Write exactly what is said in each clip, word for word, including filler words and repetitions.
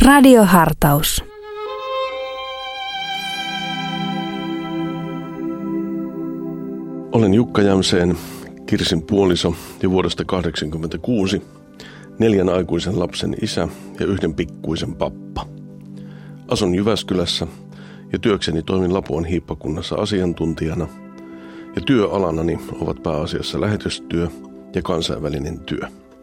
Radiohartaus. Olen Jukka Jämseen, Kirsin puoliso ja vuodesta tuhatyhdeksänsataakahdeksankymmentäkuusi, neljän aikuisen lapsen isä ja yhden pikkuisen pappa. Asun Jyväskylässä ja työkseni toimin Lapuan hiippakunnassa asiantuntijana ja työalanani ovat pääasiassa lähetystyö ja kansainvälinen työ.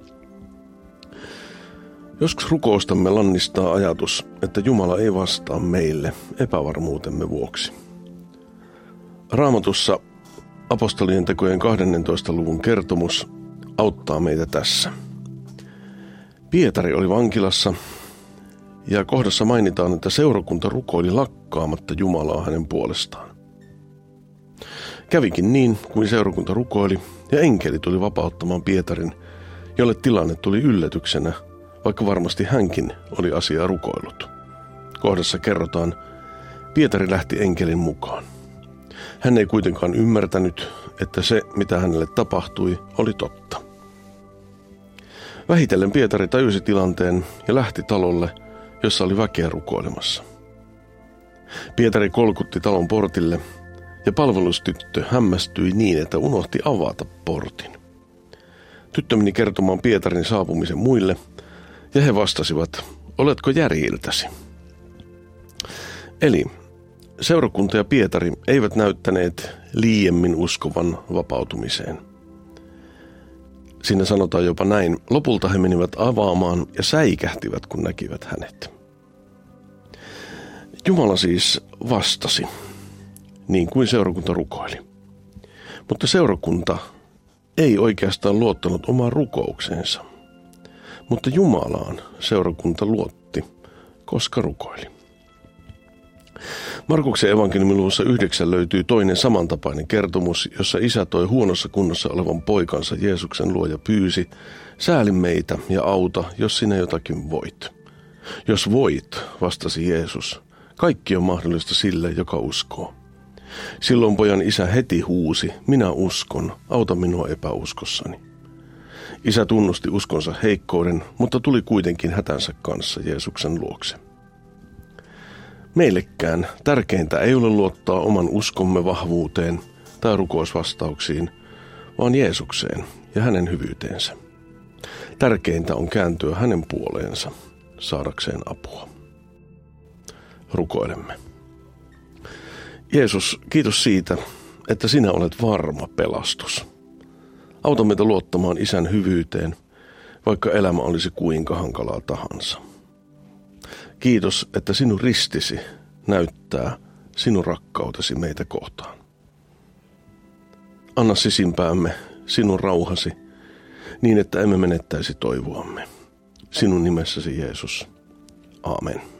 Joskus rukoustamme lannistaa ajatus, että Jumala ei vastaa meille epävarmuutemme vuoksi. Raamatussa apostolien tekojen kahdennentoista luvun kertomus auttaa meitä tässä. Pietari oli vankilassa ja kohdassa mainitaan, että seurakunta rukoili lakkaamatta Jumalaa hänen puolestaan. Kävikin niin, kuin seurakunta rukoili ja enkeli tuli vapauttamaan Pietarin, jolle tilanne tuli yllätyksenä, vaikka varmasti hänkin oli asiaa rukoillut. Kohdassa kerrotaan, Pietari lähti enkelin mukaan. Hän ei kuitenkaan ymmärtänyt, että se, mitä hänelle tapahtui, oli totta. Vähitellen Pietari tajusi tilanteen ja lähti talolle, jossa oli väkeä rukoilemassa. Pietari kolkutti talon portille ja palvelustyttö hämmästyi niin, että unohti avata portin. Tyttö meni kertomaan Pietarin saapumisen muille ja he vastasivat, oletko järjiltäsi? Eli seurakunta ja Pietari eivät näyttäneet liiemmin uskovan vapautumiseen. Siinä sanotaan jopa näin, lopulta he menivät avaamaan ja säikähtivät, kun näkivät hänet. Jumala siis vastasi, niin kuin seurakunta rukoili. Mutta seurakunta ei oikeastaan luottanut omaan rukoukseensa. Mutta Jumalaan seurakunta luotti, koska rukoili. Markuksen evankeliumin luvussa yhdeksän löytyy toinen samantapainen kertomus, jossa isä toi huonossa kunnossa olevan poikansa Jeesuksen luo ja pyysi, sääli meitä ja auta, jos sinä jotakin voit. Jos voit, vastasi Jeesus, kaikki on mahdollista sille, joka uskoo. Silloin pojan isä heti huusi, minä uskon, auta minua epäuskossani. Isä tunnusti uskonsa heikkouden, mutta tuli kuitenkin hätänsä kanssa Jeesuksen luokse. Meillekään tärkeintä ei ole luottaa oman uskomme vahvuuteen tai rukousvastauksiin, vaan Jeesukseen ja hänen hyvyyteensä. Tärkeintä on kääntyä hänen puoleensa saadakseen apua. Rukoilemme. Jeesus, kiitos siitä, että sinä olet varma pelastus. Auta meitä luottamaan Isän hyvyyteen, vaikka elämä olisi kuinka hankalaa tahansa. Kiitos, että sinun ristisi näyttää sinun rakkautesi meitä kohtaan. Anna sisimpäämme sinun rauhasi, niin että emme menettäisi toivoamme. Sinun nimessäsi Jeesus. Aamen.